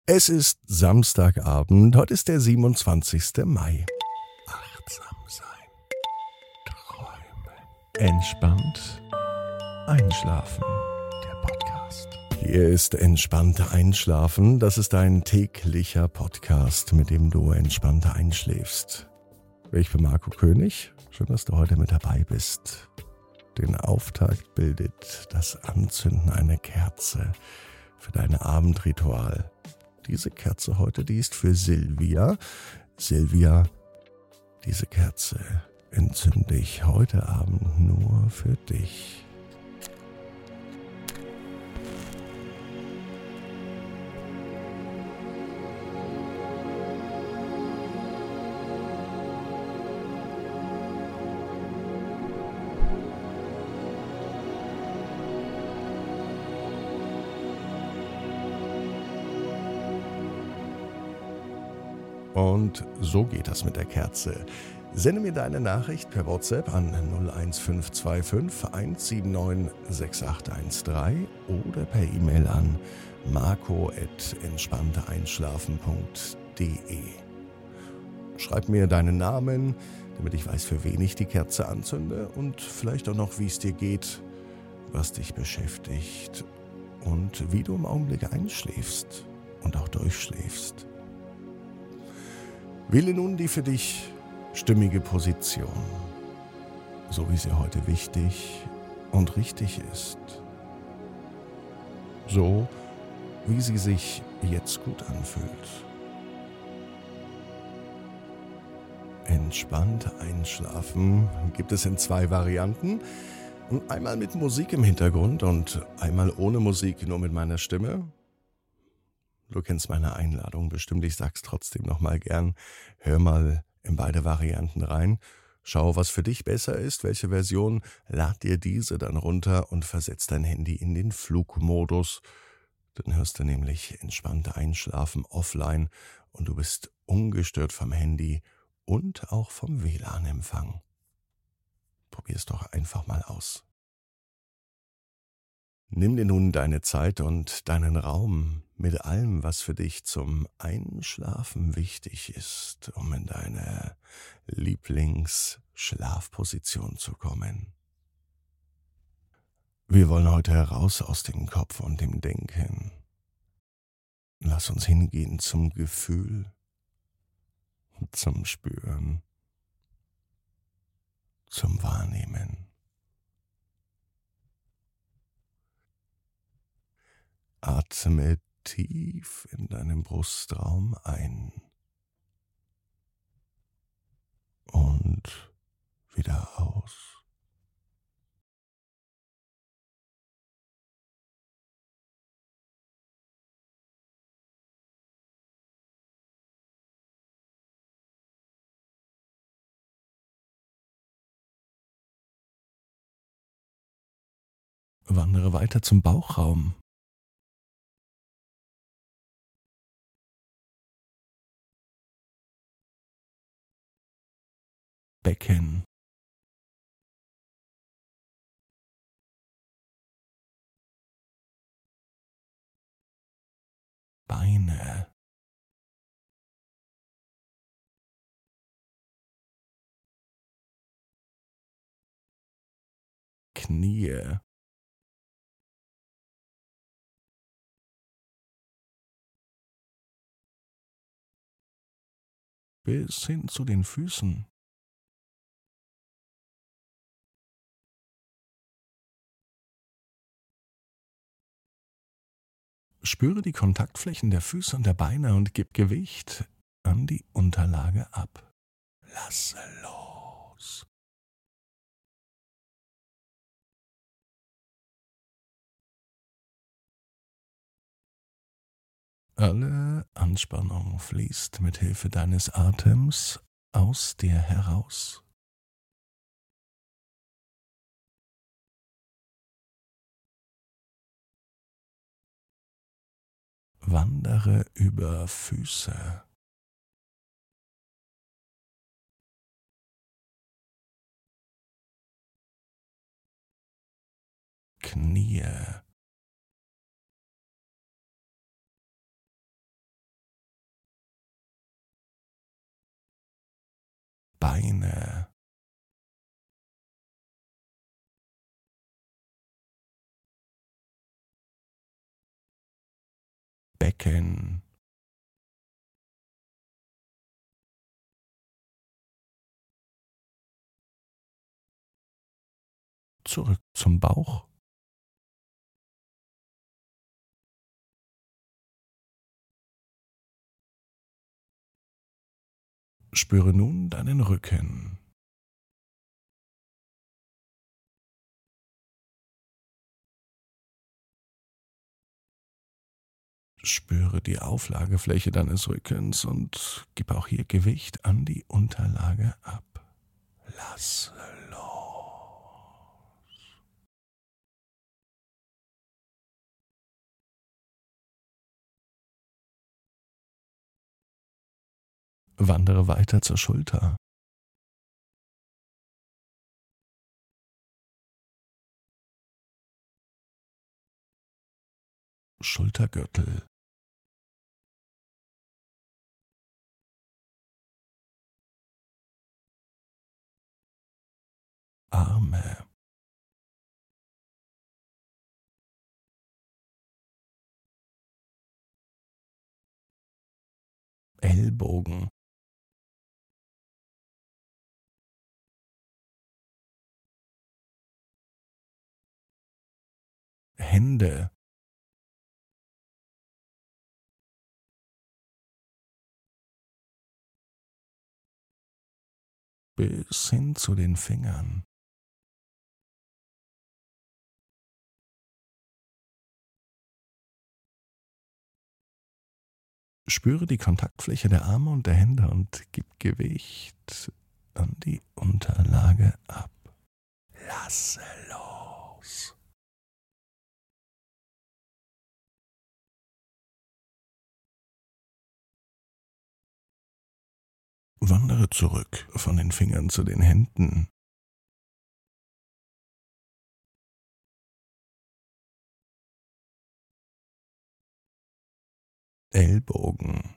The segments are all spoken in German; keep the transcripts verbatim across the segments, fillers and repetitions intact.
Es ist Samstagabend, heute ist der siebenundzwanzigster Mai. Achtsam sein, träumen, entspannt einschlafen. Der Podcast. Hier ist Entspannt Einschlafen. Das ist ein täglicher Podcast, mit dem du entspannt einschläfst. Ich bin Marco König. Schön, dass du heute mit dabei bist. Den Auftakt bildet das Anzünden einer Kerze für dein Abendritual. Diese Kerze heute, die ist für Silvia. Silvia, diese Kerze entzünde ich heute Abend nur für dich. Und so geht das mit der Kerze. Sende mir deine Nachricht per WhatsApp an null eins fünf zwei fünf eins sieben neun sechs acht eins drei oder per E-Mail an marco at entspannteeinschlafen punkt de. Schreib mir deinen Namen, damit ich weiß, für wen ich die Kerze anzünde und vielleicht auch noch, wie es dir geht, was dich beschäftigt und wie du im Augenblick einschläfst und auch durchschläfst. Wähle nun die für dich stimmige Position, so wie sie heute wichtig und richtig ist. So, wie sie sich jetzt gut anfühlt. Entspannt einschlafen gibt es in zwei Varianten. Einmal mit Musik im Hintergrund und einmal ohne Musik, nur mit meiner Stimme. Du kennst meine Einladung bestimmt, ich sag's trotzdem nochmal gern. Hör mal in beide Varianten rein. Schau, was für dich besser ist, welche Version. Lad dir diese dann runter und versetz dein Handy in den Flugmodus. Dann hörst du nämlich entspannt einschlafen offline und du bist ungestört vom Handy und auch vom W L A N-Empfang. Probier's doch einfach mal aus. Nimm dir nun deine Zeit und deinen Raum mit allem, was für dich zum Einschlafen wichtig ist, um in deine Lieblingsschlafposition zu kommen. Wir wollen heute heraus aus dem Kopf und dem Denken. Lass uns hingehen zum Gefühl, zum Spüren, zum Wahrnehmen. Atme tief in deinem Brustraum ein und wieder aus. Wandere weiter zum Bauchraum. Becken. Beine. Knie. Bis hin zu den Füßen. Spüre die Kontaktflächen der Füße und der Beine und gib Gewicht an die Unterlage ab. Lasse los. Alle Anspannung fließt mit Hilfe deines Atems aus dir heraus. Wandere über Füße. Knie. Beine, Becken, zurück zum Bauch. Spüre nun deinen Rücken. Spüre die Auflagefläche deines Rückens und gib auch hier Gewicht an die Unterlage ab. Lasse los. Wandere weiter zur Schulter. Schultergürtel. Arme. Ellbogen. Hände. Bis hin zu den Fingern. Spüre die Kontaktfläche der Arme und der Hände und gib Gewicht an die Unterlage ab. Lasse los. Wandere zurück von den Fingern zu den Händen. Ellbogen.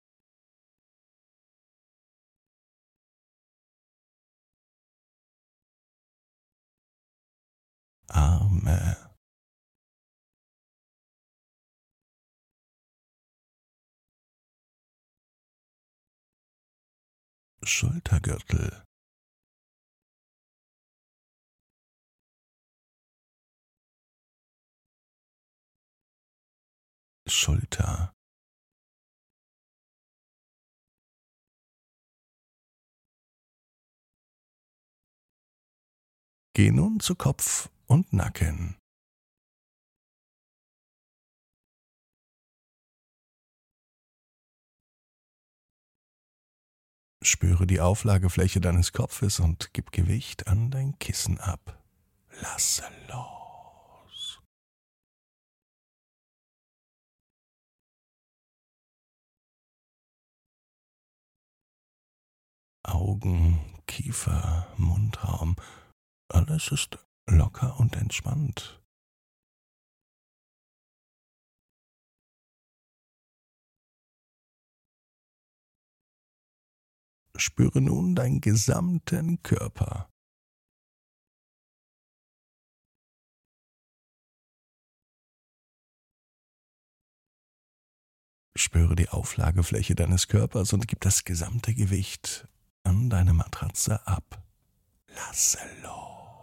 Arme. Schultergürtel. Schulter. Geh nun zu Kopf und Nacken. Spüre die Auflagefläche deines Kopfes und gib Gewicht an dein Kissen ab. Lasse los. Augen, Kiefer, Mundraum, alles ist locker und entspannt. Spüre nun deinen gesamten Körper. Spüre die Auflagefläche deines Körpers und gib das gesamte Gewicht an deine Matratze ab. Lasse los.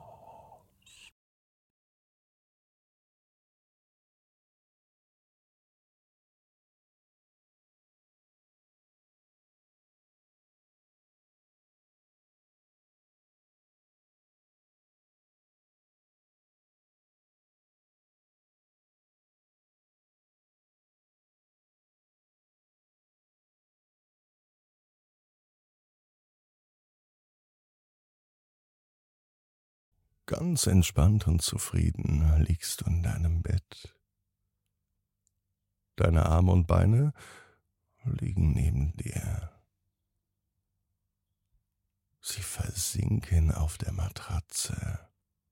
Ganz entspannt und zufrieden liegst du in deinem Bett. Deine Arme und Beine liegen neben dir. Sie versinken auf der Matratze,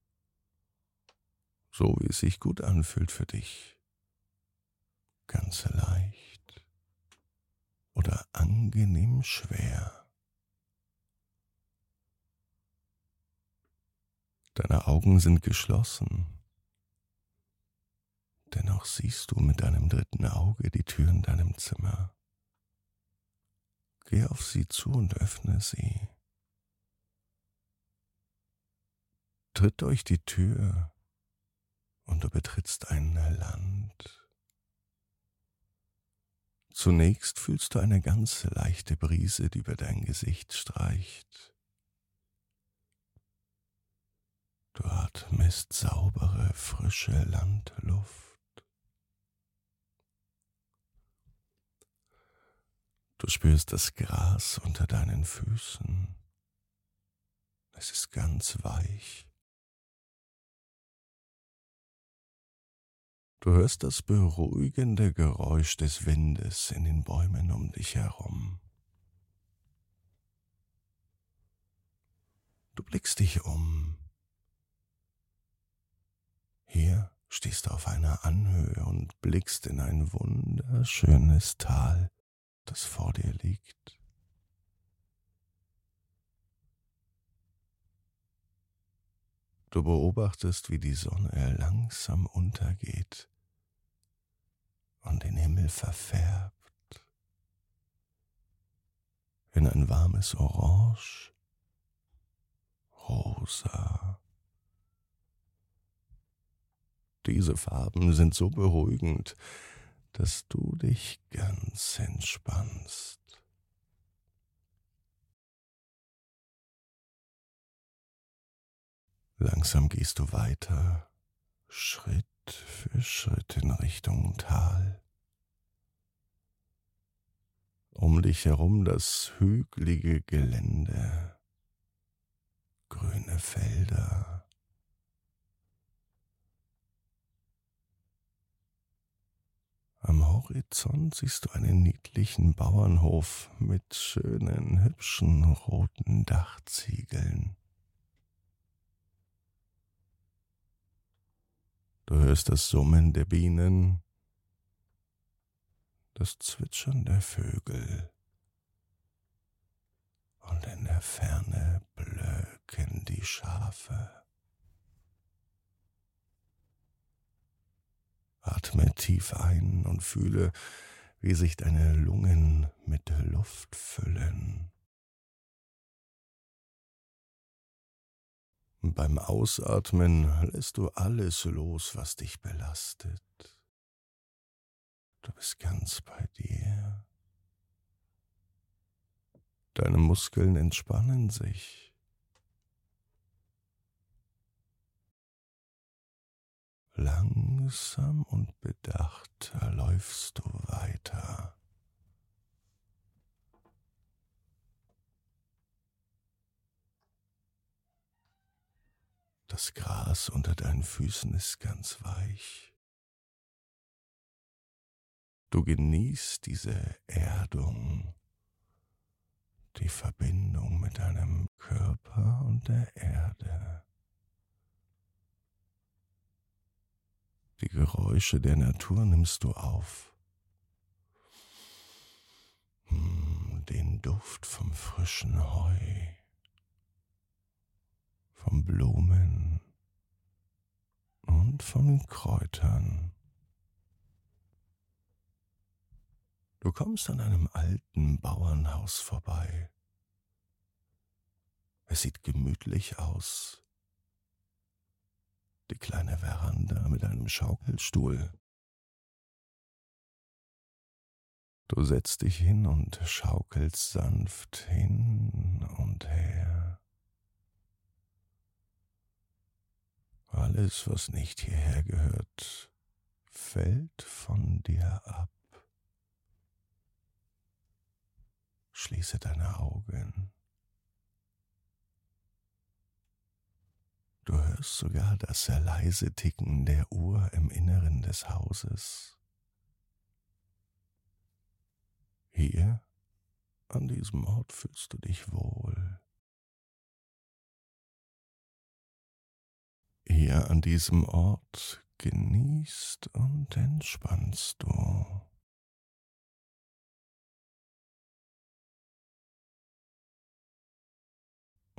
so wie es sich gut anfühlt für dich. Ganz leicht oder angenehm schwer. Deine Augen sind geschlossen. Dennoch siehst du mit deinem dritten Auge die Tür in deinem Zimmer. Geh auf sie zu und öffne sie. Tritt durch die Tür und du betrittst ein Land. Zunächst fühlst du eine ganz leichte Brise, die über dein Gesicht streicht. Du atmest saubere, frische Landluft. Du spürst das Gras unter deinen Füßen. Es ist ganz weich. Du hörst das beruhigende Geräusch des Windes in den Bäumen um dich herum. Du blickst dich um. Hier stehst du auf einer Anhöhe und blickst in ein wunderschönes Tal, das vor dir liegt. Du beobachtest, wie die Sonne langsam untergeht und den Himmel verfärbt in ein warmes Orange, Rosa. Diese Farben sind so beruhigend, dass du dich ganz entspannst. Langsam gehst du weiter, Schritt für Schritt in Richtung Tal. Um dich herum das hügelige Gelände, grüne Felder. Am Horizont siehst du einen niedlichen Bauernhof mit schönen, hübschen roten Dachziegeln. Du hörst das Summen der Bienen, das Zwitschern der Vögel und in der Ferne blöken die Schafe. Atme tief ein und fühle, wie sich deine Lungen mit Luft füllen. Beim Ausatmen lässt du alles los, was dich belastet. Du bist ganz bei dir. Deine Muskeln entspannen sich. Langsam und bedacht läufst du weiter. Das Gras unter deinen Füßen ist ganz weich. Du genießt diese Erdung, die Verbindung mit deinem Körper und der Erde. Die Geräusche der Natur nimmst du auf. Den Duft vom frischen Heu, von Blumen und von den Kräutern. Du kommst an einem alten Bauernhaus vorbei. Es sieht gemütlich aus. Die kleine Veranda mit einem Schaukelstuhl. Du setzt dich hin und schaukelst sanft hin und her. Alles, was nicht hierher gehört, fällt von dir ab. Schließe deine Augen. Du hörst sogar das sehr leise Ticken der Uhr im Inneren des Hauses. Hier, an diesem Ort, fühlst du dich wohl. Hier an diesem Ort genießt und entspannst du.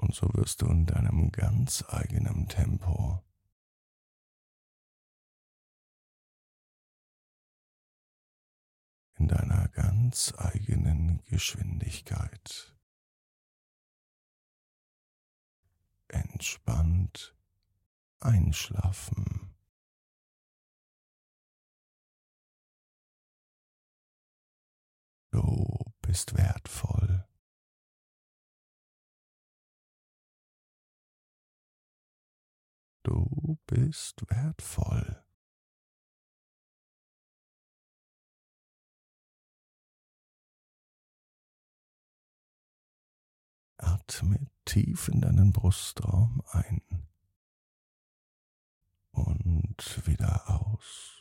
Und so wirst du in deinem ganz eigenen Tempo, in deiner ganz eigenen Geschwindigkeit entspannt einschlafen. Du bist wertvoll. Du bist wertvoll. Atme tief in deinen Brustraum ein und wieder aus.